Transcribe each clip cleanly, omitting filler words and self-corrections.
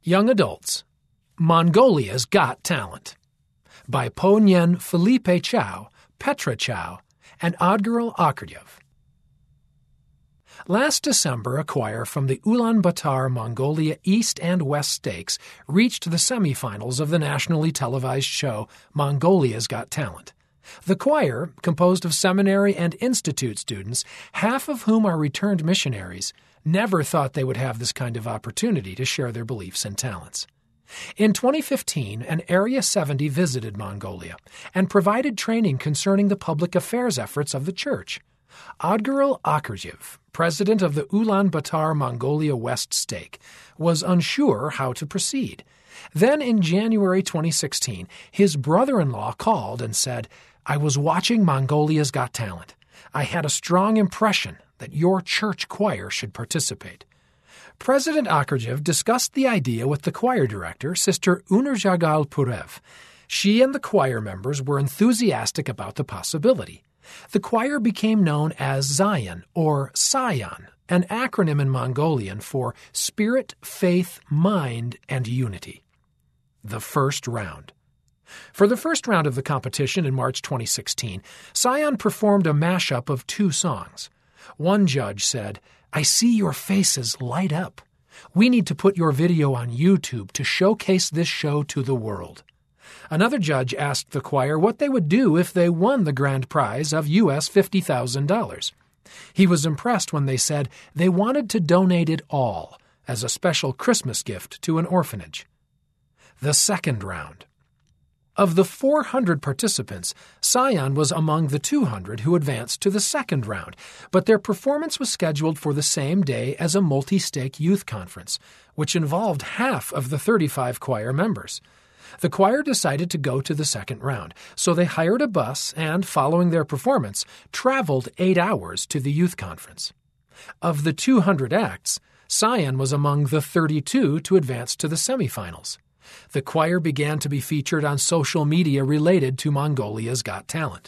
Young Adults, Mongolia's Got Talent, by Po Nyen Felipe Chow, Petra Chow, and Odgirl Akardyev. Last December, a choir from the Ulaanbaatar Mongolia East and West Stakes reached the semifinals of the nationally televised show Mongolia's Got Talent. The choir, composed of seminary and institute students, half of whom are returned missionaries, never thought they would have this kind of opportunity to share their beliefs and talents. In 2015, an Area 70 visited Mongolia and provided training concerning the public affairs efforts of the church. Odgirl Akardyev, president of the Ulaanbaatar Mongolia West Stake, was unsure how to proceed. Then in January 2016, his brother-in-law called and said, "I was watching Mongolia's Got Talent. I had a strong impression that your church choir should participate." President Akardyev discussed the idea with the choir director, Sister Unurjagal Purev. She and the choir members were enthusiastic about the possibility. The choir became known as Zion, or Sion, an acronym in Mongolian for Spirit, Faith, Mind, and Unity. The first round. For the first round of the competition in March 2016, Sion performed a mashup of two songs. One judge said, "I see your faces light up. We need to put your video on YouTube to showcase this show to the world." Another judge asked the choir what they would do if they won the grand prize of US $50,000. He was impressed when they said they wanted to donate it all as a special Christmas gift to an orphanage. The second round. Of the 400 participants, Sion was among the 200 who advanced to the second round, but their performance was scheduled for the same day as a multi-stake youth conference, which involved half of the 35 choir members. The choir decided to go to the second round, so they hired a bus and, following their performance, traveled 8 hours to the youth conference. Of the 200 acts, Sion was among the 32 to advance to the semifinals. The choir began to be featured on social media related to Mongolia's Got Talent.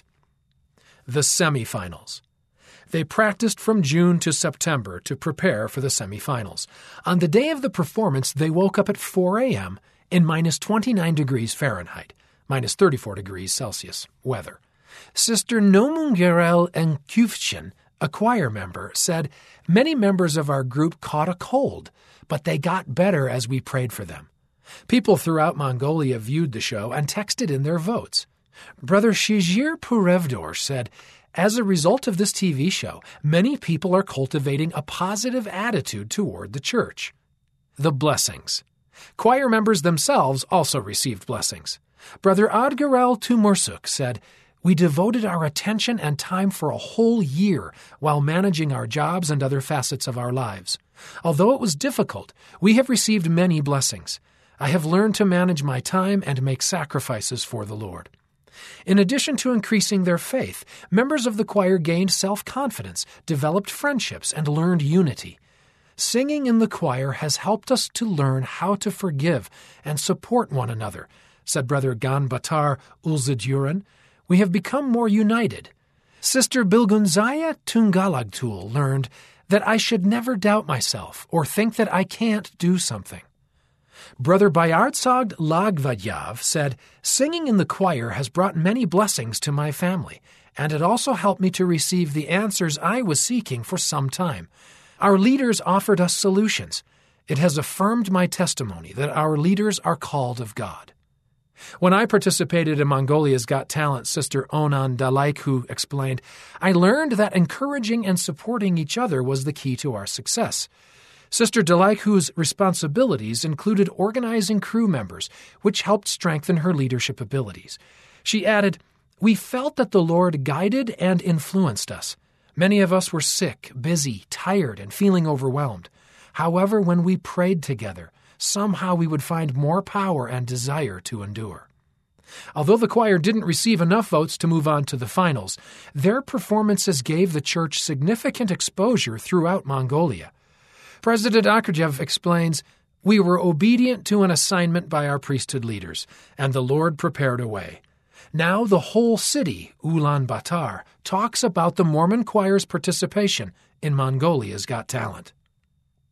The semifinals. They practiced from June to September to prepare for the semifinals. On the day of the performance, they woke up at 4 a.m. in minus 29 degrees Fahrenheit, minus 34 degrees Celsius weather. Sister Nomungerel Enkufchen, a choir member, said, "Many members of our group caught a cold, but they got better as we prayed for them." People throughout Mongolia viewed the show and texted in their votes. Brother Shizhir Purevdor said, "As a result of this TV show, many people are cultivating a positive attitude toward the church." The blessings. Choir members themselves also received blessings. Brother Odgirel Tumursuk said, "We devoted our attention and time for a whole year while managing our jobs and other facets of our lives. Although it was difficult, we have received many blessings. I have learned to manage my time and make sacrifices for the Lord." In addition to increasing their faith, members of the choir gained self-confidence, developed friendships, and learned unity. "Singing in the choir has helped us to learn how to forgive and support one another," said Brother Ganbatar Ulzaduran. "We have become more united." Sister Bilgunzaya Tungalagtul learned that I should never doubt myself or think that I can't do something. Brother Bayartsagd Lagvadyav said, "Singing in the choir has brought many blessings to my family, and it also helped me to receive the answers I was seeking for some time. Our leaders offered us solutions. It has affirmed my testimony that our leaders are called of God." When I participated in Mongolia's Got Talent, Sister Onan Dalaikhu explained, "I learned that encouraging and supporting each other was the key to our success." Sister Dalaikhu's responsibilities included organizing crew members, which helped strengthen her leadership abilities. She added, "We felt that the Lord guided and influenced us. Many of us were sick, busy, tired, and feeling overwhelmed. However, when we prayed together, somehow we would find more power and desire to endure." Although the choir didn't receive enough votes to move on to the finals, their performances gave the church significant exposure throughout Mongolia. President Akardyev explains, "We were obedient to an assignment by our priesthood leaders, and the Lord prepared a way. Now the whole city, Ulaanbaatar, talks about the Mormon choir's participation in Mongolia's Got Talent."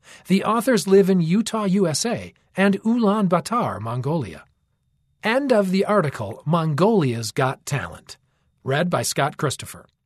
The authors live in Utah, USA, and Ulaanbaatar, Mongolia. End of the article, Mongolia's Got Talent. Read by Scott Christopher.